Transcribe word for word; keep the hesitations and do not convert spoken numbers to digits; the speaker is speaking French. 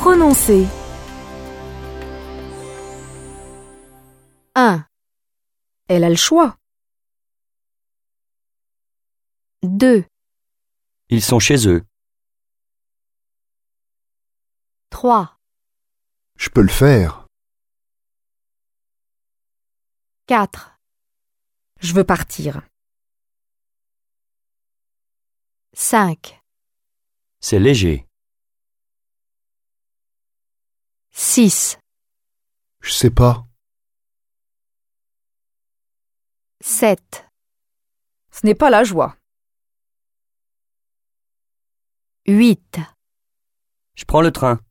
Prononcer. un. Elle a le choix. deux. Ils sont chez eux. trois. Je peux le faire. quatre. Je veux partir. cinq. C'est léger. six. Je sais pas. sept. Ce n'est pas la joie. huit. Je prends le train.